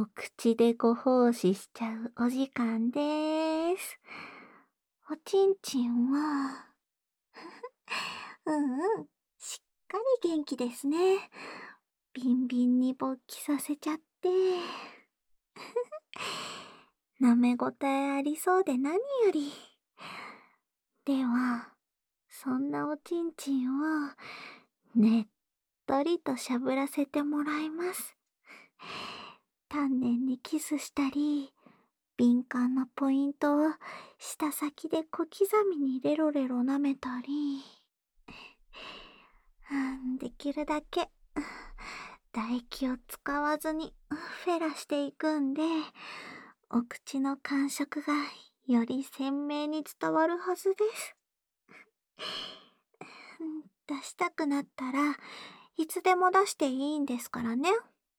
お口でご奉仕しちゃうお時間です。おちんちんは、うんうん、しっかり元気ですね。ビンビンに勃起させちゃって。舐めごたえありそうで何より。では、そんなおちんちんを、ねっとりとしゃぶらせてもらいます。丹念にキスしたり、敏感なポイントを舌先で小刻みにレロレロ舐めたり、できるだけ唾液を使わずにフェラしていくんで、お口の感触がより鮮明に伝わるはずです。出したくなったらいつでも出していいんですからね。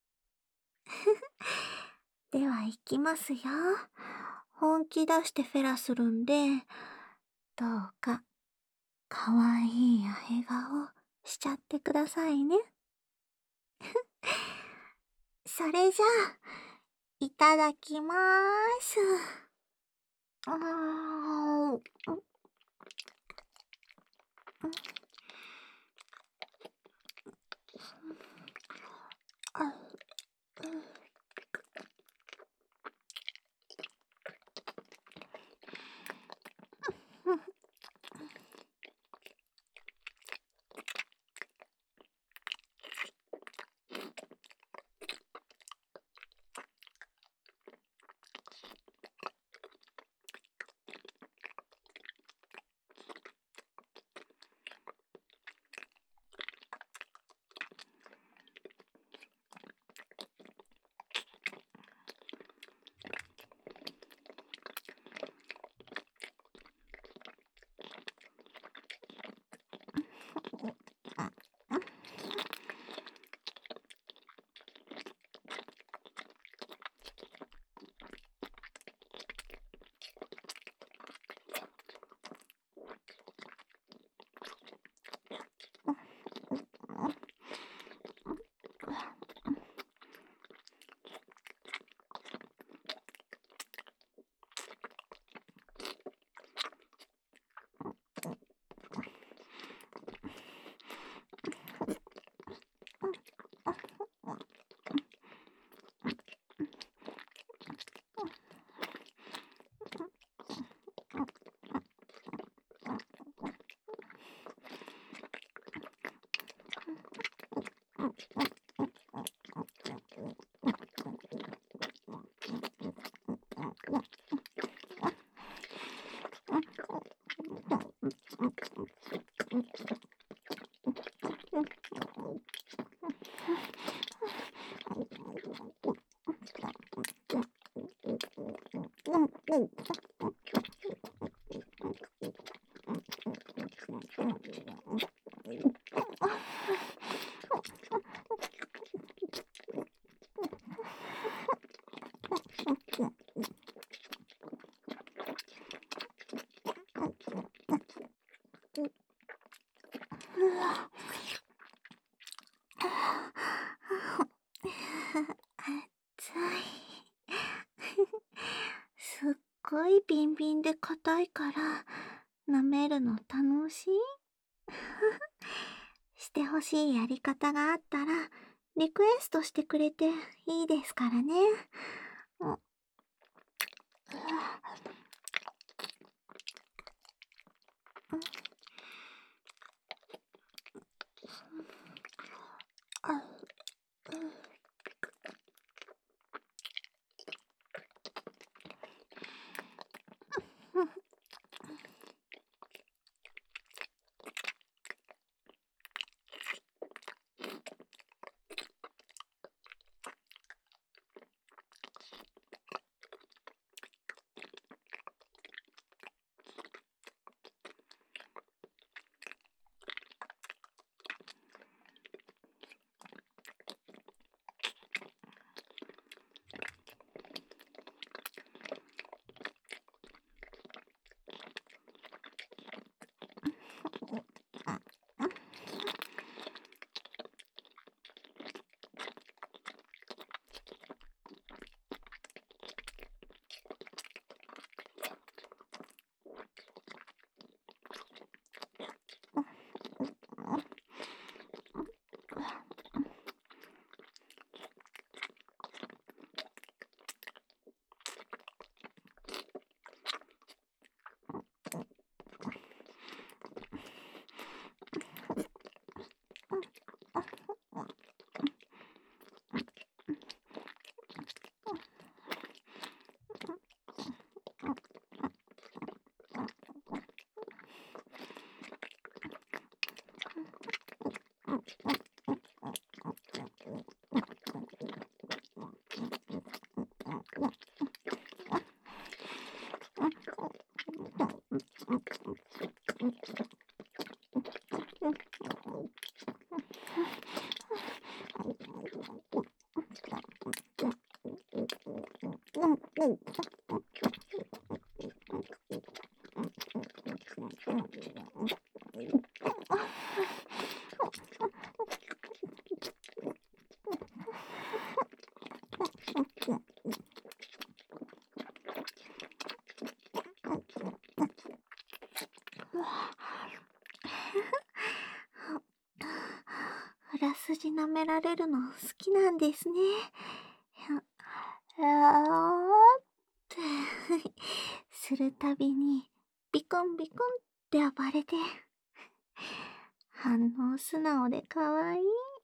では行きますよ。本気出してフェラするんで、どうかかわいいお笑顔しちゃってくださいね。それじゃあ、いただきまーす。うーん。熱い。すっごいビンビンで硬いから舐めるの楽しい。してほしいやり方があったらリクエストしてくれていいですからね。うん裏筋舐められるの好きなんですね。ってするたびにビクンビクンって暴れて、反応素直でかわいい。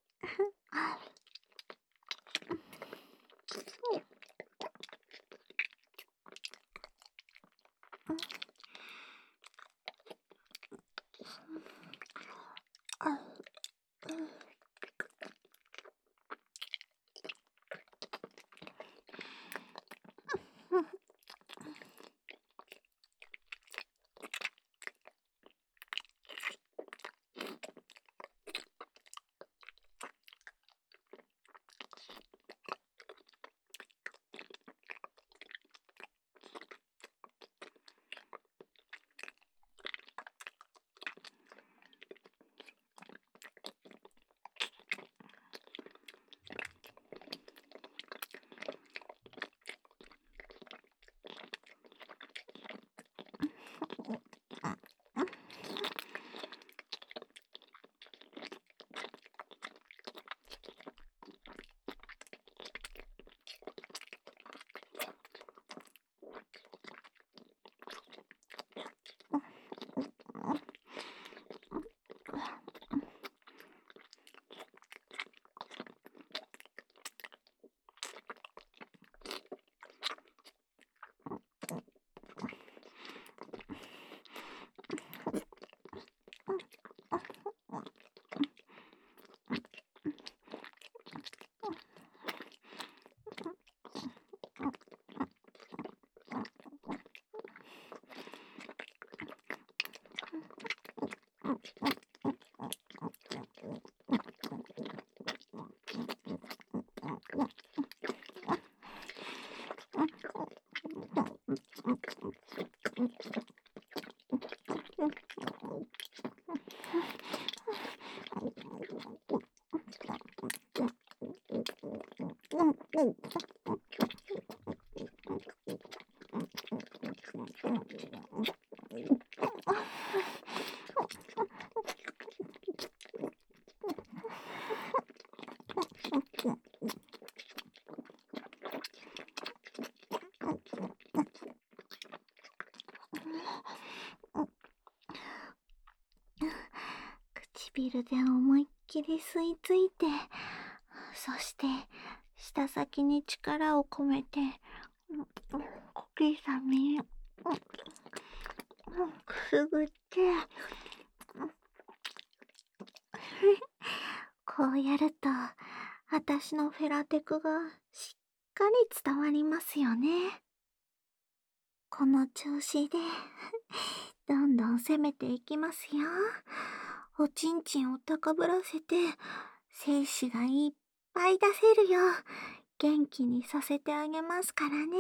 唇で思いっきり吸い付いて、そして舌先に力を込めて小刻みにくすぐって、こうやると私のフェラテクがしっかり伝わりますよね。この調子でどんどん攻めていきますよ。おちんちんを高ぶらせて精子がいっぱい出せるよう元気にさせてあげますからね。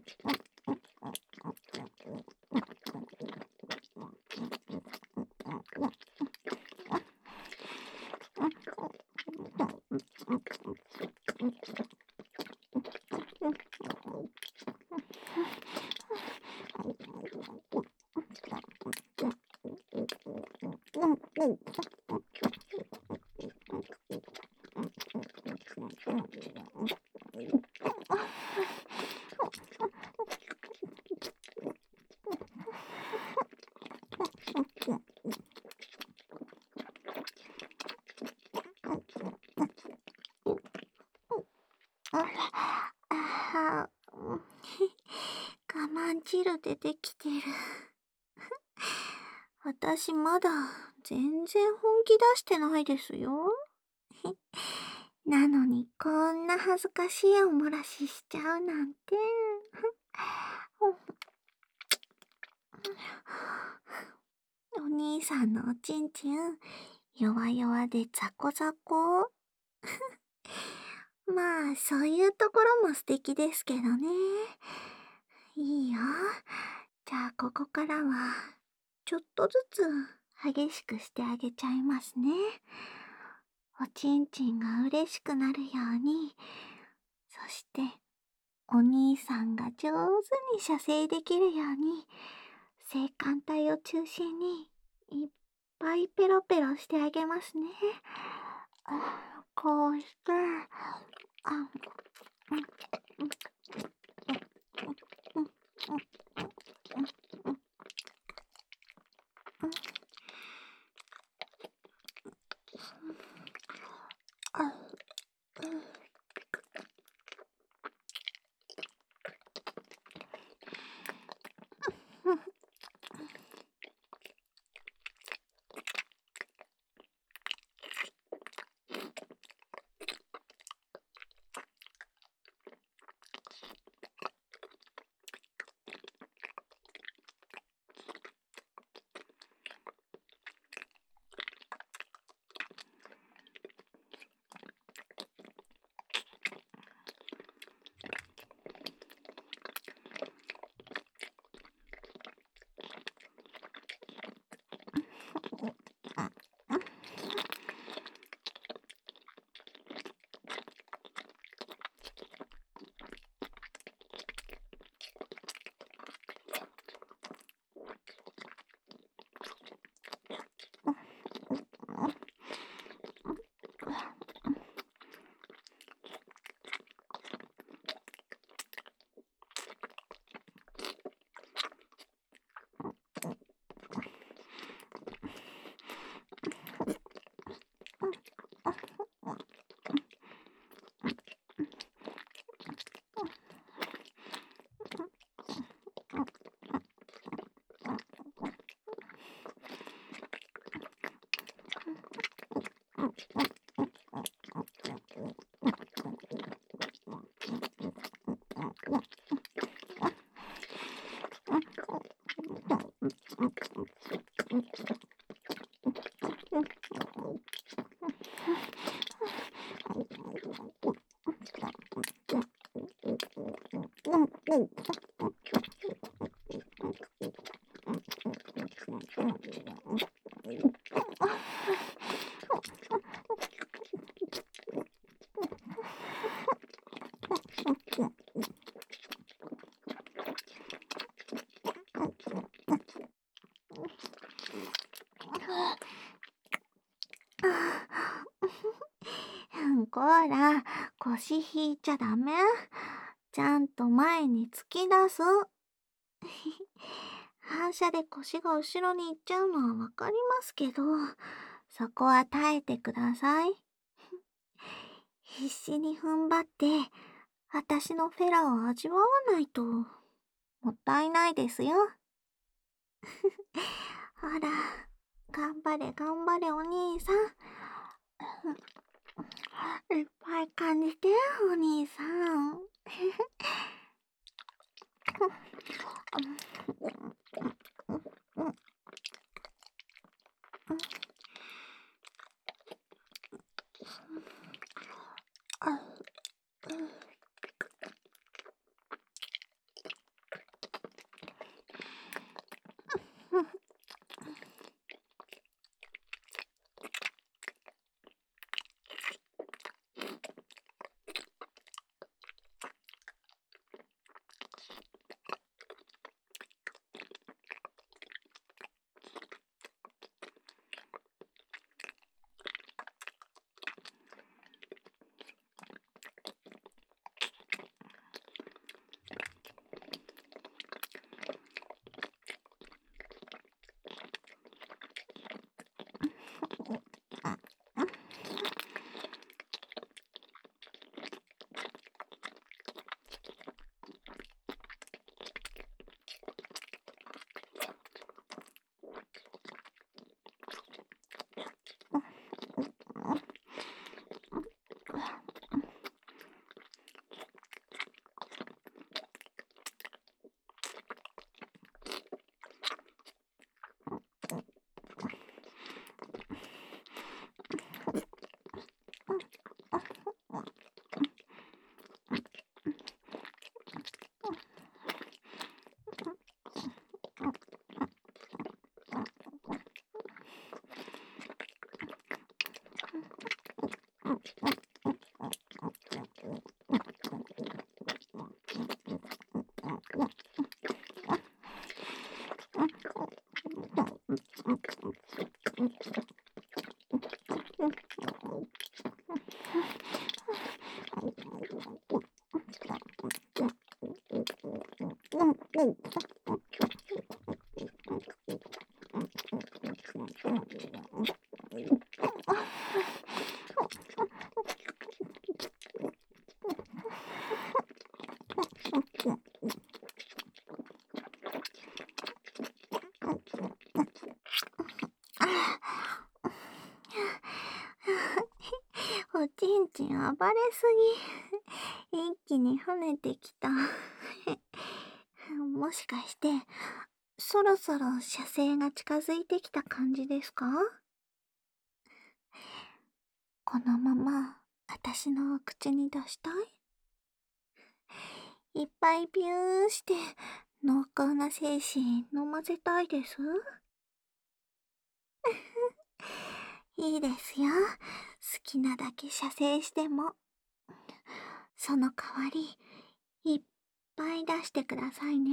あ我慢汁でできてる。私まだ全然本気出してないですよ。なのにこんな恥ずかしいおもらししちゃうなんて。お兄さんのおちんちん、弱々でザコザコ。まあ、そういうところも素敵ですけどね。いいよ。じゃあ、ここからは、ちょっとずつ激しくしてあげちゃいますね。おちんちんが嬉しくなるように、そして、お兄さんが上手に射精できるように、性感帯を中心に、いっぱいペロペロしてあげますね。こうして、こら、腰引いちゃダメ。ちゃんと前に突き出す。反射で腰が後ろに行っちゃうのはわかりますけど、そこは耐えてください。必死に踏ん張って、私のフェラを味わわないと、もったいないですよ。ほら、頑張れ頑張れお兄さん。いっぱい感じて、お兄さん。 おちんちん暴れすぎ。一気に跳ねてきた。もしかして、そろそろ射精が近づいてきた感じですか？このまま、私の口に出したい？いっぱいビューして、濃厚な精子飲ませたいです？いいですよ。好きなだけ射精しても。その代わり、いっぱい出してくださいね。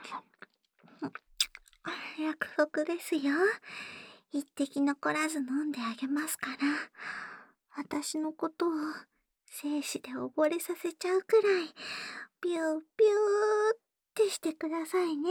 約束ですよ。一滴残らず飲んであげますから。私のことを精子で溺れさせちゃうくらい、ビュービューってしてくださいね。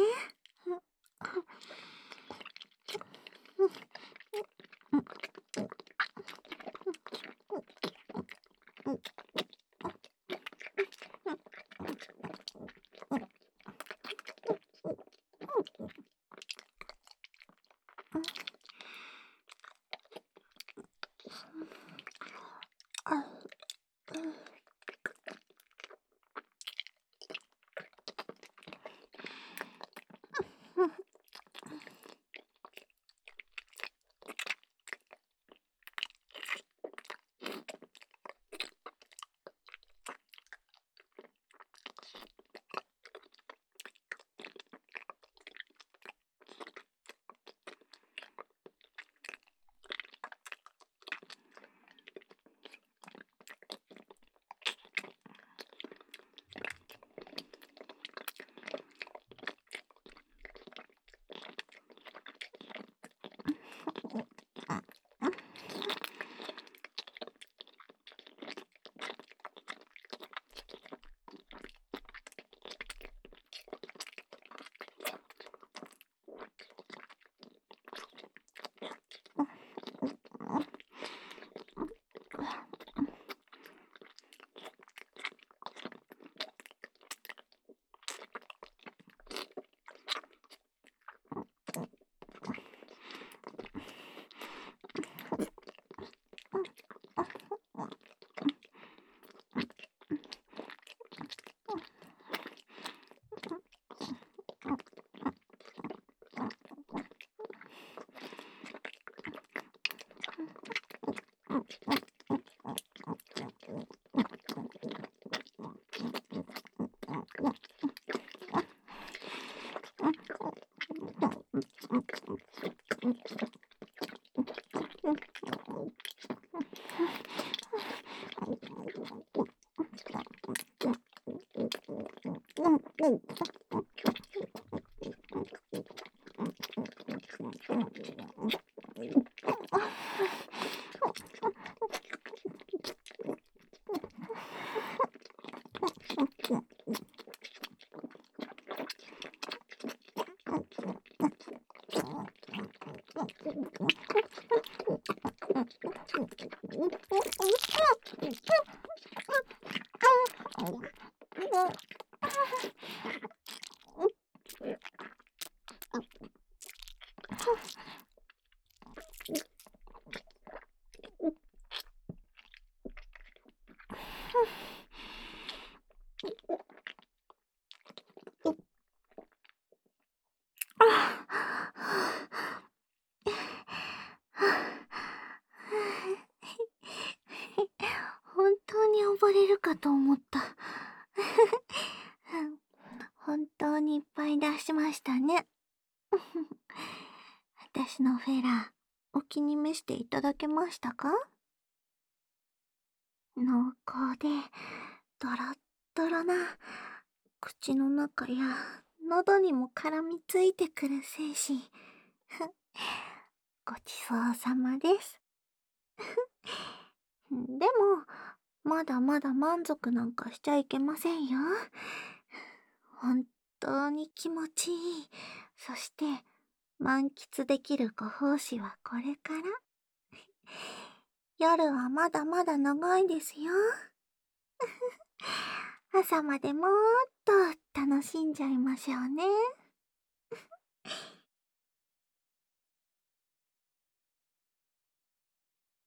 本当に溺れるかと思った。本当にいっぱい出しましたね。私のフェラ、お気に召していただけましたか？ 濃厚でドロッドロな口の中や喉にも絡みついてくる精子。ごちそうさまです。でも、まだまだ満足なんかしちゃいけませんよ。本当に気持ちいい。そして、満喫できるご奉仕はこれから。夜はまだまだ長いですよ。朝までもーっと楽しんじゃいましょうね。